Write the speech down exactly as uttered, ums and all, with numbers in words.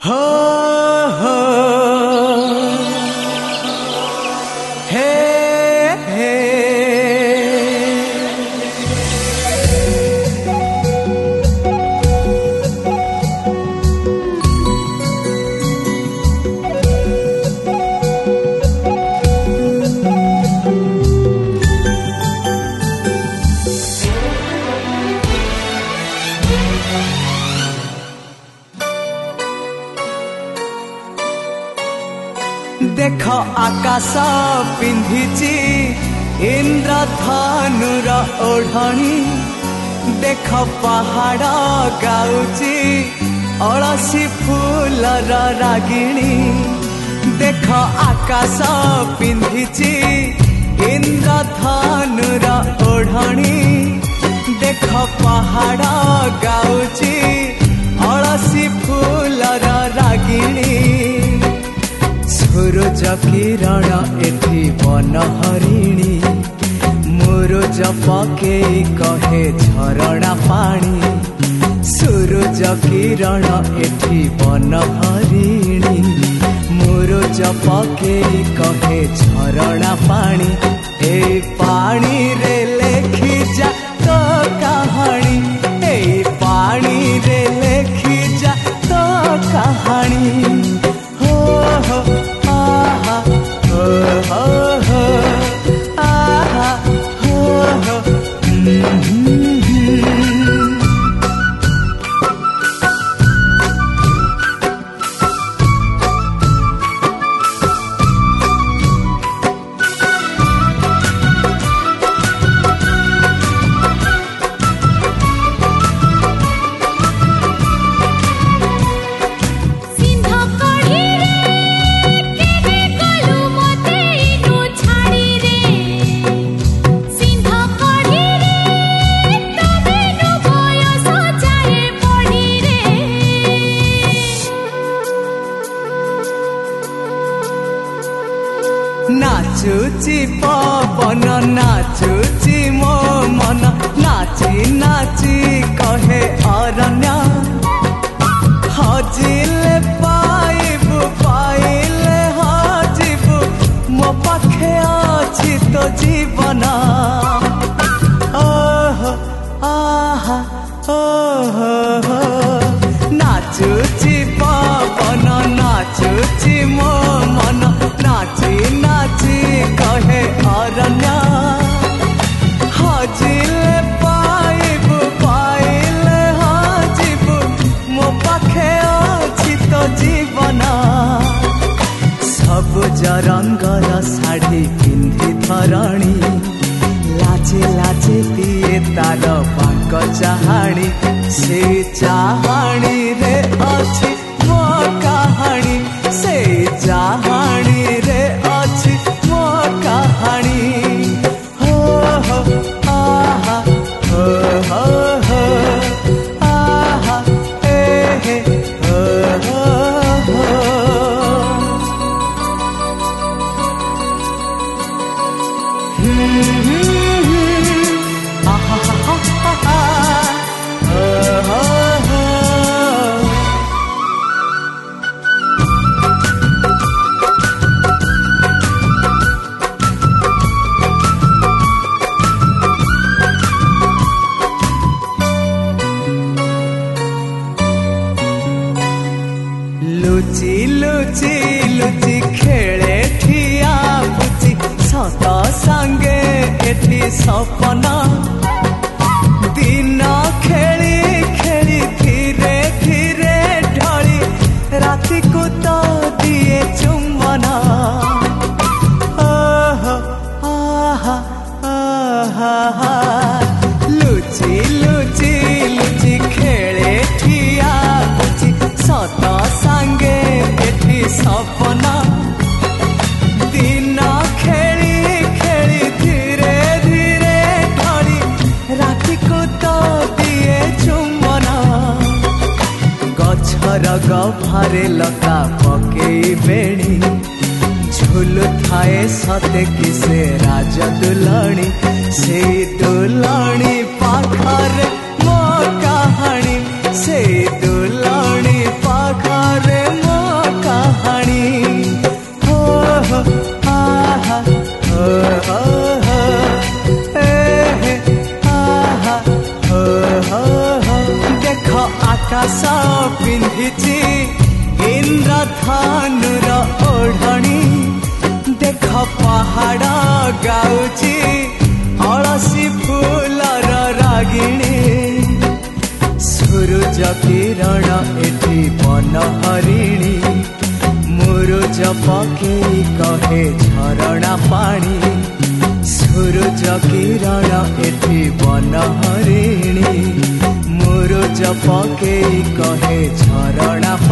हो हो हे हे देख आकाश पिंधिची इंद्रधनुर ओढ़णी देख पहाड़ गाउची अलसी फूलर रागिणी देख आकाश पिंधिची इंद्रधनुर ओढ़णी देख पहाड़ गाउची अलसी फूलर रागिणी सूरज किरण एठी बन हरिणी मुरुज पकेई कहे झरणा पानी सूरज किरण एठी बन हरिणी मुरुज पकेई कहे झरणा पानी ए पानी रे लेखी जा तो कहानी ए पानी रे लेखी जा तो कहानी हो हो आहा हो हो हो आहा हो हो नाचुची पवन नाचुची मो मन नाची नाची कहे अरण्य हजिले पाइबु पाइले हजिबु मो पाखे अछि तो जीवन ओहो आहा ओहो नाचुची पवन नाचुची मो मन नाची नाची कहे अरण्य हजिले पाइबु पाइले हजिबु मो पाखे अछि तो जीवन सबुज रंगर शाढ़ी पिंधि धरणी लाचे लाचे दिए तार बांक चाहाणी से चाहाणी रे अछि मो कहानी से चाहाणी रे अछि मो कहानी हो हो आहा हो हो हो आहा ए हे हो हो हो आहा हा हा हा हो हो हो लुचि लुचि लुचि खेले ठिया बुची सत संगे एठी सपना दिन खेली खेली धीरे धीरे ढली राति को तो दिए चुम्बना ओहो आहा आहा लुचि लुचि लुचि खेले ठिया बुची सत संगे एठी सपना दिन खेली खेली धीरे धीरे ढली राति को तो दिए चुम्बना गछर गभारे लता पकेई बेणी झुलु थाए सते कि से राज दुलणी से दुलणी पाखरे मो कहानी से दुलणी पाखरे बोहिची इंद्रधनुर ओढ़णी देख पहाड़ गाउची अलसी फूलर रागिणी सूरज किरण एठी बन हरिणी मुरुज पकेई कहे झरणा पानी सूरज किरण एठी बन हरिणी मुरुज पकेई कहे झरणा